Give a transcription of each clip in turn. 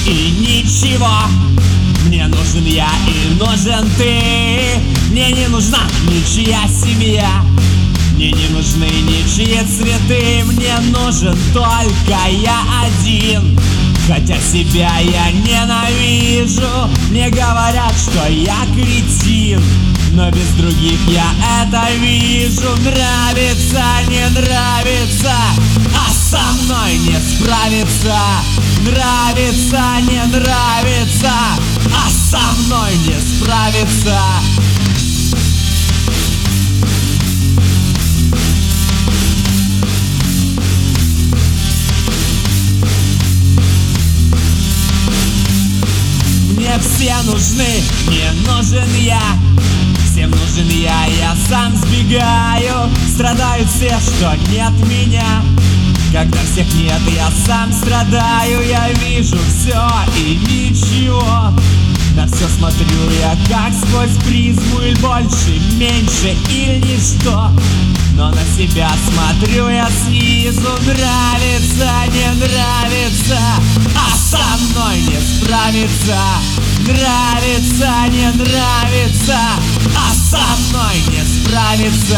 и ничего. Мне нужен я и нужен ты. Мне не нужна ничья семья, мне не нужны ничьи цветы. Мне нужен только я один. Хотя себя я ненавижу. Мне говорят, что я кретин, но без других я это вижу. Нравится, не нравится, а со мной не справиться. Нравится, не нравится, а со мной не справиться. Мне все нужны, не нужен я. Всем нужен я сам сбегаю. Страдают все, что нет меня. Когда всех нет, я сам страдаю. Я вижу все и ничего. На все смотрю я как сквозь призму. Или больше, меньше или ничто. Но на себя смотрю я снизу. Нравится, не нравится, а со мной не справиться. Нравится, не нравится, а со мной не справиться.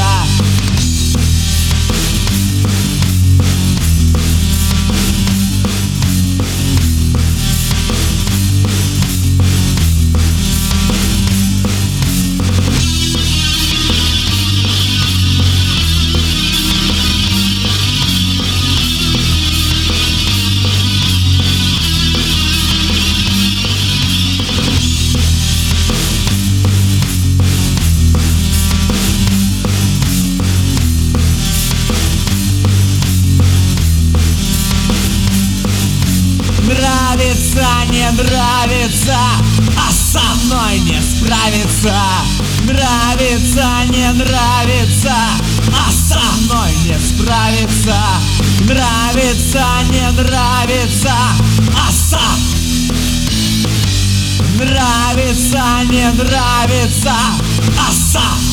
Нравится, не нравится, а со мной не справиться. Нравится, не нравится, а со мной не справиться. Нравится, не нравится, а Нравится, не нравится, а